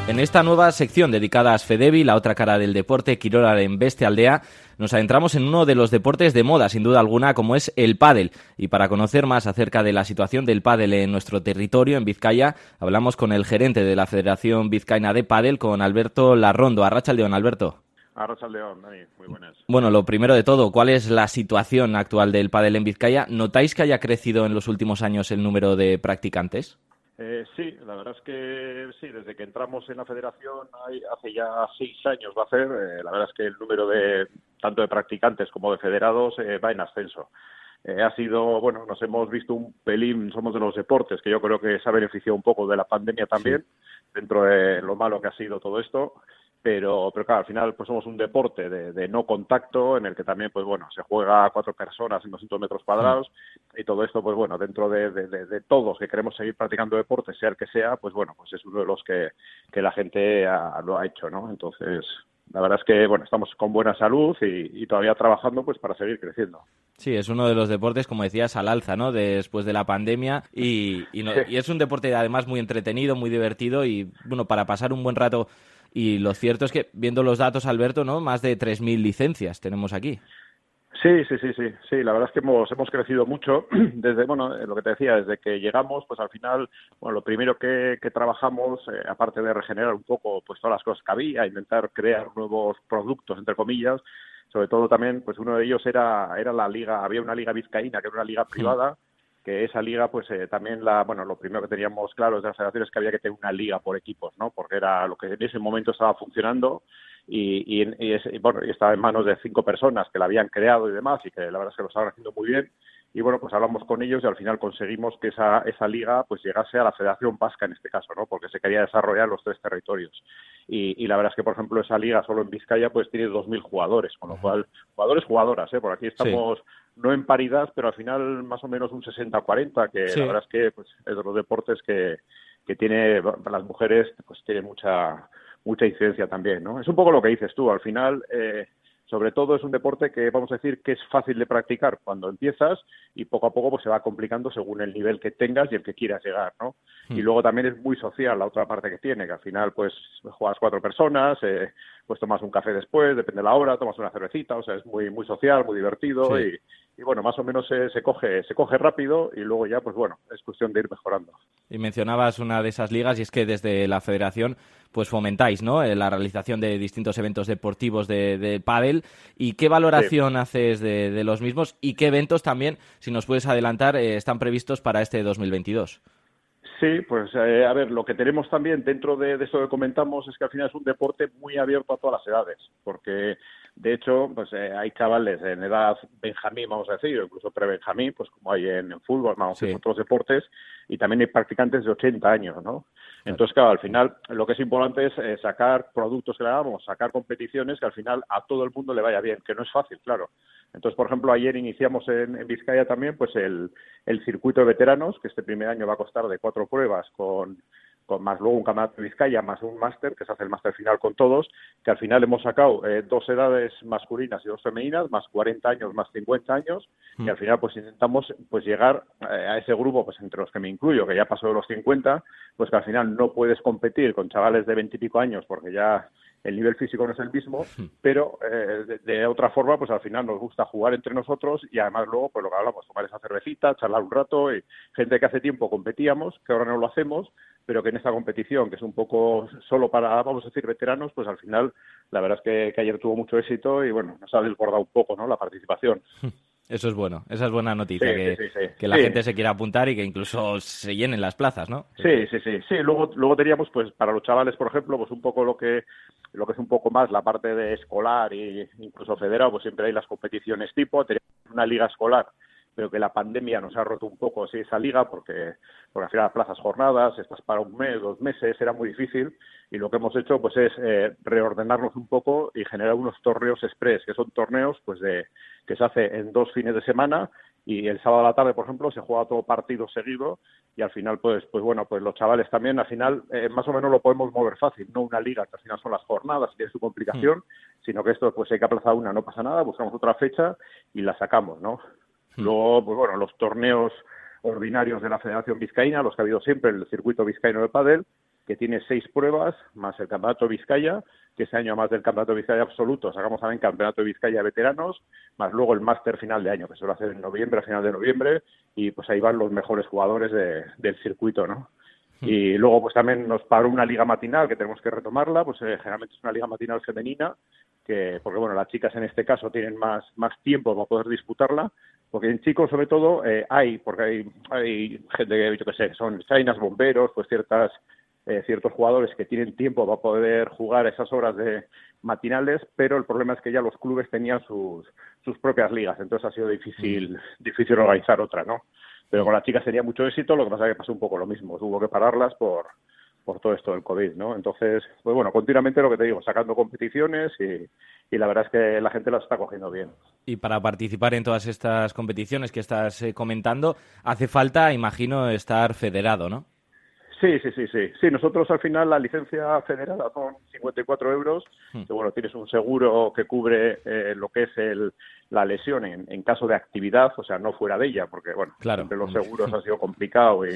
En esta nueva sección dedicada a Asfedevi, la otra cara del deporte, Kirola en Bestealdea, nos adentramos en uno de los deportes de moda, sin duda alguna, como es el pádel. Y para conocer más acerca de la situación del pádel en nuestro territorio, en Vizcaya, hablamos con el gerente de la Federación Vizcaína de Pádel, con Alberto Larrondo. Arratsaldeon, Alberto. Arratsaldeon, Dani, muy buenas. Bueno, lo primero de todo, ¿cuál es la situación actual del pádel en Vizcaya? ¿Notáis que haya crecido en los últimos años el número de practicantes? Sí, la verdad es que sí, desde que entramos en la federación hace ya 6 años va a ser, la verdad es que el número de tanto de practicantes como de federados va en ascenso. Ha sido, bueno, nos hemos visto un pelín, somos de los deportes que yo creo que se ha beneficiado un poco de la pandemia también, sí, dentro de lo malo que ha sido todo esto. Pero claro, al final pues somos un deporte de no contacto en el que también pues bueno se juega a 4 personas en 200 metros cuadrados y todo esto pues bueno dentro de todos que queremos seguir practicando deporte, sea el que sea, pues bueno, pues es uno de los que la gente lo ha hecho, ¿no? Entonces la verdad es que bueno, estamos con buena salud y todavía trabajando pues para seguir creciendo. Sí, es uno de los deportes, como decías, al alza, ¿no? Después de la pandemia y es un deporte además muy entretenido, muy divertido y bueno, para pasar un buen rato. Y lo cierto es que, viendo los datos, Alberto, ¿no? Más de 3.000 licencias tenemos aquí. Sí, la verdad es que hemos crecido mucho desde, bueno, lo que te decía, desde que llegamos, pues al final, bueno, lo primero que trabajamos, aparte de regenerar un poco pues todas las cosas que había, intentar crear nuevos productos, entre comillas, sobre todo también, pues uno de ellos era la liga, había una liga vizcaína, que era una liga privada, que esa liga, pues también lo primero que teníamos claro desde la federación es que había que tener una liga por equipos, ¿no? Porque era lo que en ese momento estaba funcionando y estaba en manos de 5 personas que la habían creado y demás, y que la verdad es que lo estaban haciendo muy bien. Y bueno, pues hablamos con ellos y al final conseguimos que esa liga pues llegase a la Federación Vasca en este caso, ¿no? Porque se quería desarrollar los 3 territorios. Y la verdad es que, por ejemplo, esa liga solo en Vizcaya pues tiene 2.000 jugadores, con lo cual, jugadoras, por aquí estamos no en paridad, pero al final más o menos un 60-40, que la verdad es que pues es de los deportes que tiene, para las mujeres pues tiene mucha incidencia también, ¿no? Es un poco lo que dices tú, al final sobre todo es un deporte que vamos a decir que es fácil de practicar cuando empiezas y poco a poco pues se va complicando según el nivel que tengas y el que quieras llegar, ¿no? Y luego también es muy social la otra parte que tiene, que al final pues juegas 4 personas, pues tomas un café después, depende de la hora, tomas una cervecita, o sea, es muy muy social, muy divertido y bueno, más o menos se coge rápido y luego ya pues bueno, es cuestión de ir mejorando. Y mencionabas una de esas ligas y es que desde la federación pues fomentáis, ¿no? La realización de distintos eventos deportivos de pádel. ¿Y qué valoración haces de los mismos? ¿Y qué eventos también, si nos puedes adelantar, están previstos para este 2022? Sí, pues a ver, lo que tenemos también dentro de eso que comentamos es que al final es un deporte muy abierto a todas las edades, porque de hecho pues hay chavales en edad benjamín, vamos a decir, o incluso pre-benjamín, pues como hay en fútbol, vamos, en otros deportes, y también hay practicantes de 80 años, ¿no? Entonces, claro, al final lo que es importante es sacar productos que le hagamos, sacar competiciones que al final a todo el mundo le vaya bien, que no es fácil, claro. Entonces, por ejemplo, ayer iniciamos en Vizcaya también pues el circuito de veteranos, que este primer año va a costar de 4 pruebas con más luego un campeonato de Vizcaya, más un máster, que se hace el máster final con todos, que al final hemos sacado 2 edades masculinas y 2 femeninas, más 40 años, más 50 años, y al final pues intentamos pues llegar a ese grupo, pues entre los que me incluyo, que ya pasó de los 50, pues que al final no puedes competir con chavales de 20 y pico años, porque ya el nivel físico no es el mismo, pero de otra forma, pues al final nos gusta jugar entre nosotros y además luego, pues lo que hablamos, tomar esa cervecita, charlar un rato, y gente que hace tiempo competíamos, que ahora no lo hacemos, pero que en esta competición, que es un poco solo para, vamos a decir, veteranos, pues al final la verdad es que ayer tuvo mucho éxito y bueno, nos ha desbordado un poco, ¿no?, la participación. Eso es bueno, esa es buena noticia, que la gente se quiera apuntar y que incluso se llenen las plazas, ¿no? Sí. Luego teníamos, pues para los chavales, por ejemplo, pues un poco lo que es un poco más la parte de escolar e incluso federado, pues siempre hay las competiciones tipo, teníamos una liga escolar, pero que la pandemia nos ha roto un poco esa liga porque al final plazas jornadas, estás para 1 mes, 2 meses, era muy difícil y lo que hemos hecho pues es reordenarnos un poco y generar unos torneos express, que son torneos pues que se hace en 2 fines de semana y el sábado a la tarde, por ejemplo, se juega todo partido seguido y al final pues bueno, pues los chavales también al final más o menos lo podemos mover fácil, no una liga que al final son las jornadas y tiene su complicación, sino que esto pues hay que aplazar una, no pasa nada, buscamos otra fecha y la sacamos, ¿no? Luego, pues bueno, los torneos ordinarios de la Federación Vizcaína, los que ha habido siempre en el circuito vizcaíno de pádel, que tiene 6 pruebas, más el Campeonato Vizcaya, que ese año, más del Campeonato Vizcaya absoluto, sacamos también Campeonato Vizcaya de veteranos, más luego el máster final de año, que se suele hacer en noviembre, a final de noviembre, y pues ahí van los mejores jugadores del circuito, ¿no? Y luego pues también nos paró una liga matinal, que tenemos que retomarla, pues generalmente es una liga matinal femenina, porque bueno, las chicas en este caso tienen más tiempo para poder disputarla, porque en chicos sobre todo porque hay gente que, yo qué sé, son chainas, bomberos, pues ciertos jugadores que tienen tiempo para poder jugar esas horas de matinales, pero el problema es que ya los clubes tenían sus propias ligas, entonces ha sido difícil organizar otra, ¿no? Pero con las chicas sería mucho éxito, lo que pasa es que pasó un poco lo mismo, hubo que pararlas por todo esto del COVID, ¿no? Entonces, pues bueno, continuamente lo que te digo, sacando competiciones y la verdad es que la gente las está cogiendo bien. Y para participar en todas estas competiciones que estás comentando, hace falta, imagino, estar federado, ¿no? Sí. Sí, nosotros al final la licencia federada son 54 euros, que bueno, tienes un seguro que cubre lo que es la lesión en caso de actividad, o sea, no fuera de ella, porque bueno, claro, siempre los seguros ha sido complicado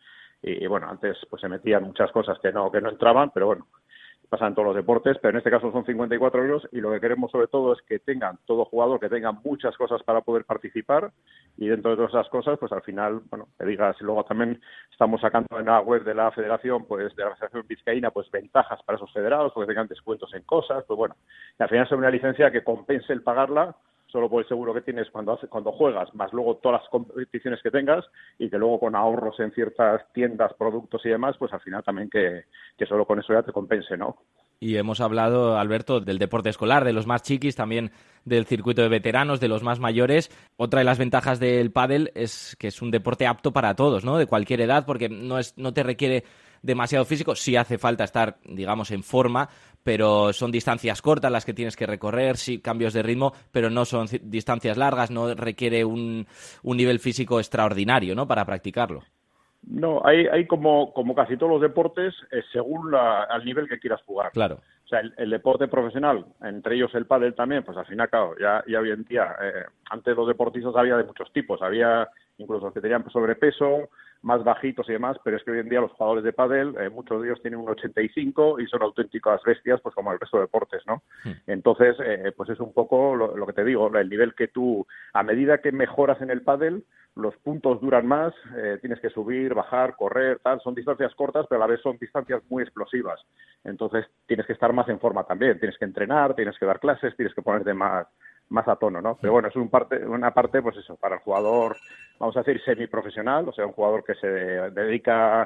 y bueno, antes pues se metían muchas cosas que no entraban, pero bueno, pasan en todos los deportes, pero en este caso son 54 euros y lo que queremos sobre todo es que tengan, todo jugador que tenga muchas cosas para poder participar y dentro de todas esas cosas, pues al final, bueno, te digas, y luego también estamos sacando en la web de la Federación, pues de la Federación Vizcaína, pues ventajas para esos federados, porque tengan descuentos en cosas, pues bueno, y al final es una licencia que compense el pagarla solo por el seguro que tienes cuando juegas, más luego todas las competiciones que tengas y que luego con ahorros en ciertas tiendas, productos y demás, pues al final también que solo con eso ya te compense, ¿no? Y hemos hablado, Alberto, del deporte escolar, de los más chiquis, también del circuito de veteranos, de los más mayores. Otra de las ventajas del pádel es que es un deporte apto para todos, ¿no? De cualquier edad, porque no te requiere demasiado físico. Sí hace falta estar, digamos, en forma, pero son distancias cortas las que tienes que recorrer, sí cambios de ritmo, pero no son distancias largas, no requiere un nivel físico extraordinario, ¿no? Para practicarlo. No, hay como casi todos los deportes, según al nivel que quieras jugar. Claro. O sea, el deporte profesional, entre ellos el pádel también, pues al final, claro, ya hoy en día, antes los deportistas había de muchos tipos, había incluso los que tenían sobrepeso, más bajitos y demás, pero es que hoy en día los jugadores de pádel, muchos de ellos tienen un 85 y son auténticas bestias, pues como el resto de deportes, ¿no? Entonces, pues es un poco lo que te digo, el nivel que tú, a medida que mejoras en el pádel, los puntos duran más, tienes que subir, bajar, correr, tal, son distancias cortas, pero a la vez son distancias muy explosivas. Entonces tienes que estar más en forma también, tienes que entrenar, tienes que dar clases, tienes que ponerte más a tono, ¿no? Pero bueno, es una parte, pues eso, para el jugador, vamos a decir, semiprofesional, o sea, un jugador que se dedica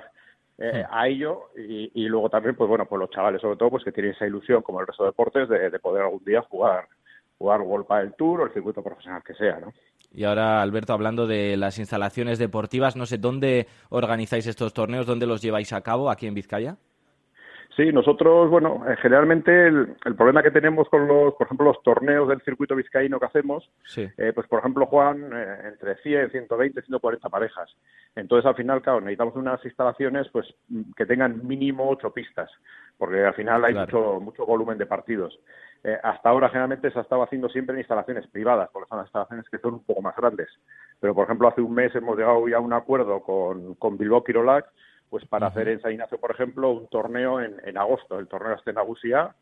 a ello y luego también, pues bueno, pues los chavales sobre todo, pues que tienen esa ilusión, como el resto de deportes, de poder algún día jugar World Padel Tour o el circuito profesional que sea, ¿no? Y ahora, Alberto, hablando de las instalaciones deportivas, no sé, ¿dónde organizáis estos torneos? ¿Dónde los lleváis a cabo aquí en Vizcaya? Sí, nosotros, bueno, generalmente el problema que tenemos con por ejemplo, los torneos del circuito vizcaíno que hacemos, sí. Pues por ejemplo juegan entre 100, 120, 140 parejas. Entonces, al final, claro, necesitamos unas instalaciones pues que tengan mínimo 8 pistas, porque al final hay mucho volumen de partidos. Hasta ahora, generalmente, se ha estado haciendo siempre en instalaciones privadas, porque son las instalaciones que son un poco más grandes. Pero, por ejemplo, hace un mes hemos llegado ya a un acuerdo con Bilbao Kirolak, pues para hacer en San Ignacio, por ejemplo, un torneo en agosto, el torneo Astenagusia,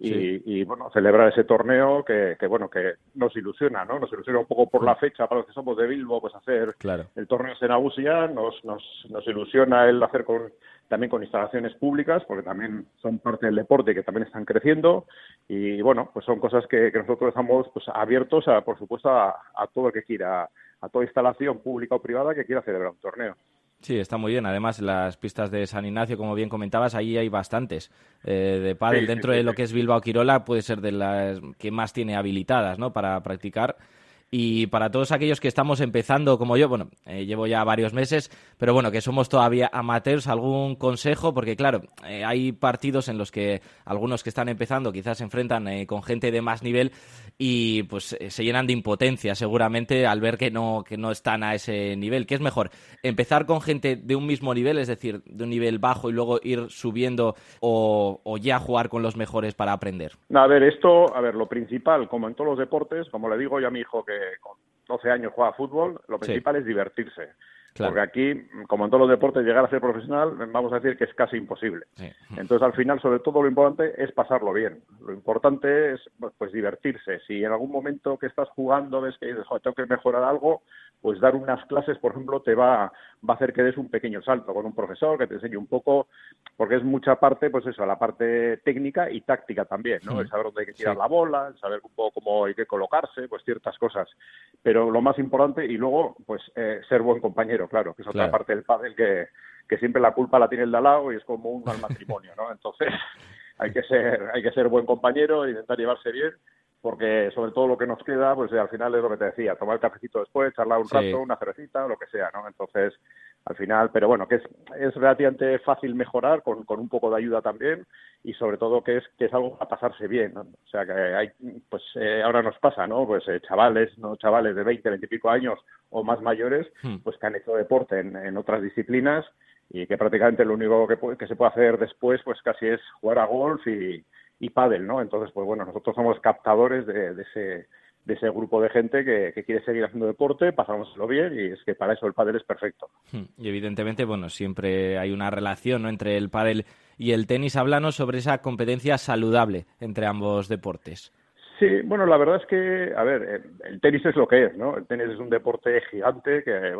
y bueno, celebrar ese torneo que bueno, que nos ilusiona, ¿no? Nos ilusiona un poco por la fecha, para los que somos de Bilbo, pues hacer el torneo Astenagusia, nos ilusiona el hacer también con instalaciones públicas, porque también son parte del deporte que también están creciendo, y bueno, pues son cosas que nosotros estamos pues abiertos, por supuesto, a todo el que quiera, a toda instalación pública o privada que quiera celebrar un torneo. Sí, está muy bien. Además, las pistas de San Ignacio, como bien comentabas, ahí hay bastantes de pádel. Sí, dentro de lo que es Bilbao Quirola, puede ser de las que más tiene habilitadas, ¿no?, para practicar. Y para todos aquellos que estamos empezando, como yo, bueno, llevo ya varios meses, pero bueno, que somos todavía amateurs, ¿algún consejo? Porque claro, hay partidos en los que algunos que están empezando quizás se enfrentan con gente de más nivel y pues se llenan de impotencia seguramente al ver que no están a ese nivel. ¿Qué es mejor? ¿Empezar con gente de un mismo nivel, es decir, de un nivel bajo y luego ir subiendo o ya jugar con los mejores para aprender? A ver, lo principal, como en todos los deportes, como le digo yo a mi hijo que con 12 años juega fútbol, lo principal es divertirse. Claro. Porque aquí, como en todos los deportes, llegar a ser profesional, vamos a decir que es casi imposible. Sí. Entonces, al final, sobre todo, lo importante es pasarlo bien. Lo importante es, pues, divertirse. Si en algún momento que estás jugando ves que dices, tengo que mejorar algo, pues dar unas clases, por ejemplo, te va a hacer que des un pequeño salto con un profesor que te enseñe un poco, porque es mucha parte, pues eso, la parte técnica y táctica también, ¿no? El saber dónde hay que tirar la bola, el saber un poco cómo hay que colocarse, pues ciertas cosas. Pero lo más importante, y luego, pues ser buen compañero, claro, que es otra parte del pádel que siempre la culpa la tiene el de al lado y es como un mal matrimonio, ¿no? Entonces hay que ser buen compañero, intentar llevarse bien, porque sobre todo lo que nos queda, pues al final es lo que te decía, tomar el cafecito después, charlar un rato, una cervecita, lo que sea, ¿no? Entonces, al final, pero bueno, que es relativamente fácil mejorar con un poco de ayuda también, y sobre todo que es algo para pasarse bien, ¿no? O sea, que hay, pues ahora nos pasa, ¿no? Pues chavales de 20, 20 y pico años o más mayores, pues que han hecho deporte en otras disciplinas, y que prácticamente lo único que se puede hacer después, pues casi es jugar a golf y pádel, ¿no? Entonces, pues bueno, nosotros somos captadores de ese grupo de gente que quiere seguir haciendo deporte, pasámoslo bien, y es que para eso el pádel es perfecto. Y evidentemente, bueno, siempre hay una relación, ¿no?, entre el pádel y el tenis. Háblanos sobre esa competencia saludable entre ambos deportes. Sí, bueno, la verdad es que, a ver, el tenis es lo que es, ¿no? El tenis es un deporte gigante que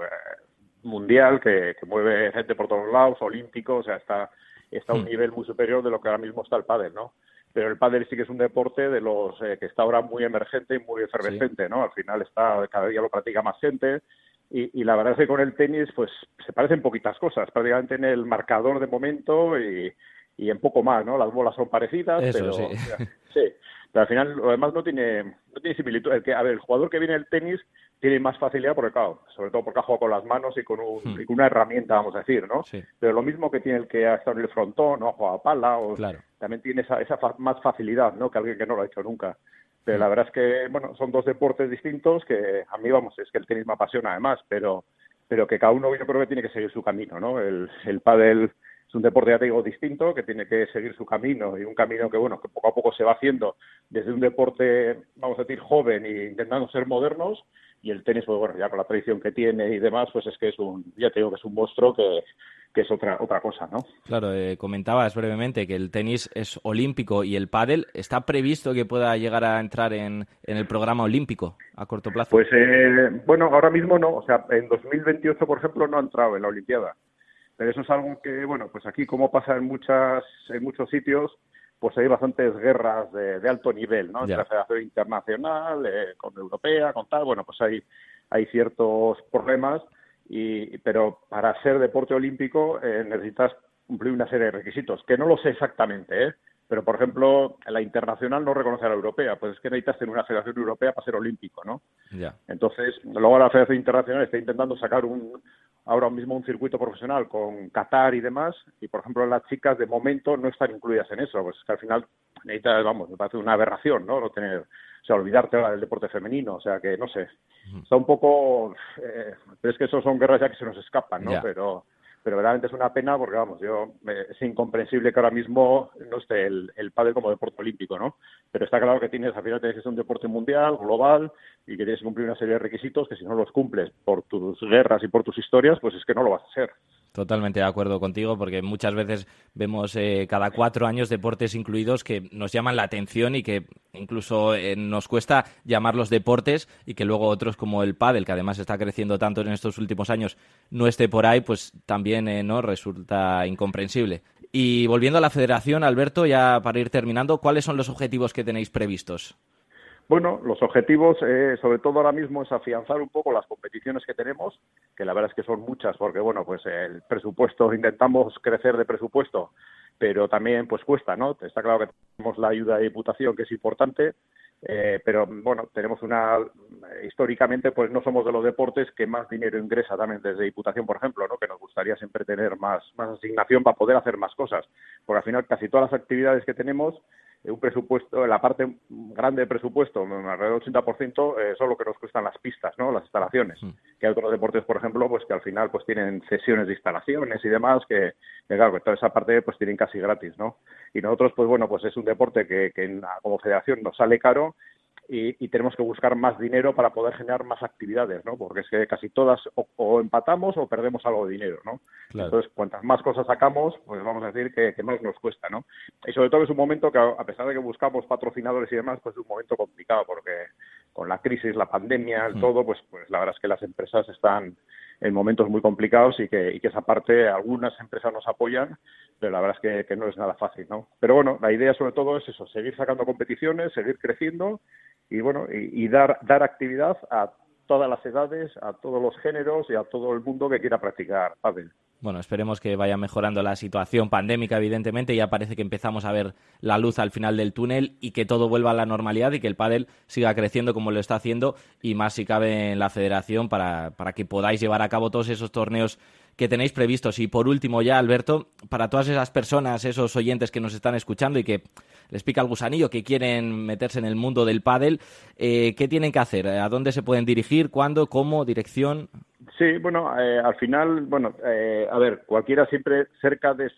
mundial, que mueve gente por todos lados, olímpico, o sea, está a un nivel muy superior de lo que ahora mismo está el pádel, ¿no? Pero el pádel sí que es un deporte de los que está ahora muy emergente y muy efervescente, ¿no? Al final cada día lo practica más gente, y la verdad es que con el tenis, pues, se parecen poquitas cosas, prácticamente en el marcador de momento y en poco más, ¿no? Las bolas son parecidas, pero sí. o sea, sí, pero al final lo demás no tiene similitud. El jugador que viene del tenis tiene más facilidad porque, claro, sobre todo porque ha jugado con las manos y con una herramienta, vamos a decir, ¿no? Sí. Pero lo mismo que tiene el que ha estado en el frontón, ¿no? Ha jugado a pala, también tiene esa más facilidad, ¿no? Que alguien que no lo ha hecho nunca. Pero la verdad es que, bueno, son dos deportes distintos que a mí, vamos, es que el tenis me apasiona además, pero que cada uno, yo creo que tiene que seguir su camino, ¿no? El pádel es un deporte, ya te digo, distinto, que tiene que seguir su camino, y un camino que, bueno, que poco a poco se va haciendo desde un deporte, vamos a decir, joven e intentando ser modernos, y el tenis, pues bueno, ya con la tradición que tiene y demás, pues es que ya te digo, que es un monstruo que es otra cosa, ¿no? Claro, comentabas brevemente que el tenis es olímpico y el pádel, ¿está previsto que pueda llegar a entrar en el programa olímpico a corto plazo? Pues, bueno, ahora mismo no, o sea, en 2028, por ejemplo, no ha entrado en la Olimpiada. Pero eso es algo que, bueno, pues aquí, como pasa en muchos sitios, pues hay bastantes guerras de alto nivel, ¿no? Entre la Federación Internacional, con Europea, con tal, bueno, pues hay ciertos problemas, pero para ser deporte olímpico necesitas cumplir una serie de requisitos, que no lo sé exactamente, pero, por ejemplo, la internacional no reconoce a la europea, pues es que necesitas tener una federación europea para ser olímpico, ¿no? Entonces, luego la Federación Internacional está intentando sacar ahora mismo un circuito profesional con Qatar y demás, y, por ejemplo, las chicas de momento no están incluidas en eso, pues es que al final necesitas, vamos, me parece una aberración, ¿no? No tener, o sea, olvidarte ahora del deporte femenino, o sea, que no sé, está un poco, pero es que eso son guerras ya que se nos escapan, ¿no? Pero verdaderamente es una pena porque, vamos, es incomprensible que ahora mismo no esté el pádel como deporte olímpico, ¿no? Pero está claro que al final tienes que ser un deporte mundial, global, y que tienes que cumplir una serie de requisitos que, si no los cumples por tus guerras y por tus historias, pues es que no lo vas a hacer. Totalmente de acuerdo contigo, porque muchas veces vemos cada 4 años deportes incluidos que nos llaman la atención y que incluso nos cuesta llamarlos deportes, y que luego otros como el pádel, que además está creciendo tanto en estos últimos años, no esté por ahí, pues también no resulta incomprensible. Y volviendo a la federación, Alberto, ya para ir terminando, ¿cuáles son los objetivos que tenéis previstos? Bueno, los objetivos, sobre todo ahora mismo, es afianzar un poco las competiciones que tenemos, que la verdad es que son muchas, porque, bueno, pues el presupuesto, intentamos crecer de presupuesto, pero también pues cuesta, ¿no? Está claro que tenemos la ayuda de Diputación, que es importante, pero, bueno, tenemos históricamente, pues no somos de los deportes que más dinero ingresa también desde Diputación, por ejemplo, ¿no? Que nos gustaría siempre tener más asignación para poder hacer más cosas, porque al final casi todas las actividades que tenemos, un presupuesto, la parte grande del presupuesto, alrededor del 80%, son lo que nos cuestan las pistas, ¿no? Las instalaciones. Que hay otros deportes, por ejemplo, pues que al final pues tienen sesiones de instalaciones y demás, que claro, que toda esa parte pues tienen casi gratis, ¿no? Y nosotros, pues bueno, pues es un deporte que como federación nos sale caro, y tenemos que buscar más dinero para poder generar más actividades, ¿no? Porque es que casi todas o empatamos o perdemos algo de dinero, ¿no? Claro. Entonces, cuantas más cosas sacamos, pues vamos a decir que más nos cuesta, ¿no? Y sobre todo es un momento que, a pesar de que buscamos patrocinadores y demás, pues es un momento complicado porque con la crisis, la pandemia, el todo, pues la verdad es que las empresas están en momentos muy complicados y que esa parte, algunas empresas nos apoyan, pero la verdad es que no es nada fácil, ¿no? Pero bueno, la idea sobre todo es eso, seguir sacando competiciones, seguir creciendo y bueno, y dar actividad a todas las edades, a todos los géneros y a todo el mundo que quiera practicar pádel. Bueno, esperemos que vaya mejorando la situación pandémica, evidentemente. Ya parece que empezamos a ver la luz al final del túnel y que todo vuelva a la normalidad y que el pádel siga creciendo como lo está haciendo y más si cabe en la federación para que podáis llevar a cabo todos esos torneos que tenéis previstos. Y por último ya, Alberto, para todas esas personas, esos oyentes que nos están escuchando y que les pica el gusanillo, que quieren meterse en el mundo del pádel, ¿qué tienen que hacer? ¿A dónde se pueden dirigir? ¿Cuándo? ¿Cómo? ¿Dirección? Sí, bueno, al final, a ver, cualquiera siempre cerca de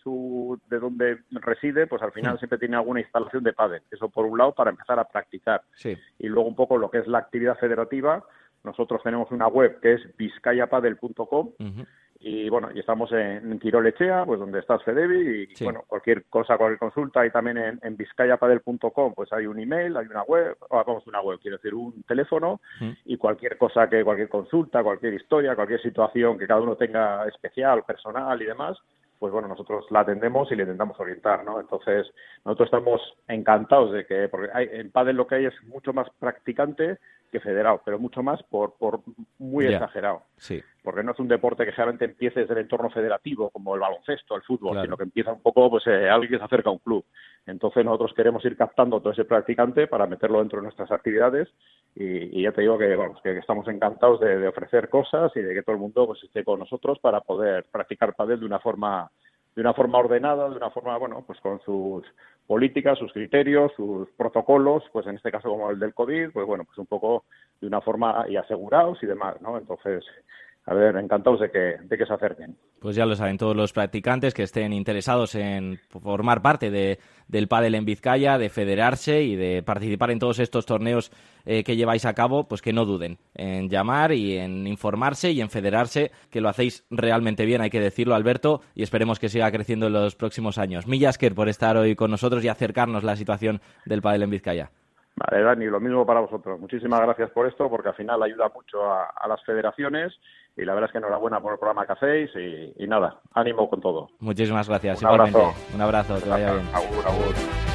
donde reside, pues al final siempre tiene alguna instalación de pádel. Eso por un lado para empezar a practicar. Sí. Y luego un poco lo que es la actividad federativa. Nosotros tenemos una web que es vizcayapadel.com. Y bueno, y estamos en Quirolechea, pues donde está Fedevi, y bueno, cualquier cosa, cualquier consulta, y también en vizcayapadel.com pues hay un email, hay una web, quiero decir, un teléfono, y cualquier cosa, cualquier consulta, cualquier historia, cualquier situación que cada uno tenga especial, personal y demás, pues bueno, nosotros la atendemos y le intentamos orientar, ¿no? Entonces, nosotros estamos encantados de que, porque en pádel lo que hay es mucho más practicante que federado, pero mucho más por muy exagerado. Sí. Porque no es un deporte que generalmente empiece desde el entorno federativo, como el baloncesto, el fútbol, Claro. sino que empieza un poco, pues alguien que se acerca a un club. Entonces nosotros queremos ir captando todo ese practicante para meterlo dentro de nuestras actividades y ya te digo que, vamos, que estamos encantados de ofrecer cosas y de que todo el mundo pues esté con nosotros para poder practicar pádel de una forma ordenada, de una forma, bueno, pues con sus políticas, sus criterios, sus protocolos, pues en este caso como el del COVID, pues bueno, pues un poco de una forma y asegurados y demás, ¿no? Entonces, a ver, encantados de que se acerquen. Pues ya lo saben todos los practicantes que estén interesados en formar parte del pádel en Vizcaya, de federarse y de participar en todos estos torneos que lleváis a cabo, pues que no duden en llamar y en informarse y en federarse, que lo hacéis realmente bien, hay que decirlo, Alberto, y esperemos que siga creciendo en los próximos años. Milla esker por estar hoy con nosotros y acercarnos la situación del pádel en Vizcaya. Vale, Dani, lo mismo para vosotros. Muchísimas gracias por esto, porque al final ayuda mucho a las federaciones y la verdad es que enhorabuena por el programa que hacéis y nada, ánimo con todo. Muchísimas gracias. Un abrazo. Un abrazo, que vaya bien. Agur.